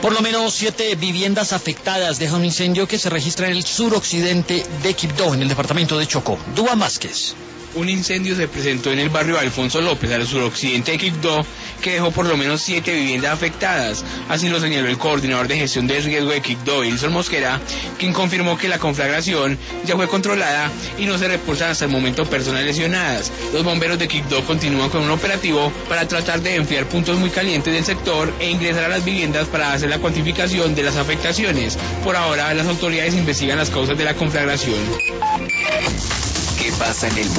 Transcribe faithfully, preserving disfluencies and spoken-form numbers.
Por lo menos siete viviendas afectadas deja un incendio que se registra en el suroccidente de Quibdó, en el departamento de Chocó. Dúa Vázquez. Un incendio se presentó en el barrio Alfonso López, al suroccidente de Quibdó, que dejó por lo menos siete viviendas afectadas. Así lo señaló el coordinador de gestión de riesgo de Quibdó, Wilson Mosquera, quien confirmó que la conflagración ya fue controlada y no se reportan hasta el momento personas lesionadas. Los bomberos de Quibdó continúan con un operativo para tratar de enfriar puntos muy calientes del sector e ingresar a las viviendas para hacer la cuantificación de las afectaciones. Por ahora, las autoridades investigan las causas de la conflagración. ¿Qué pasa en el mundo?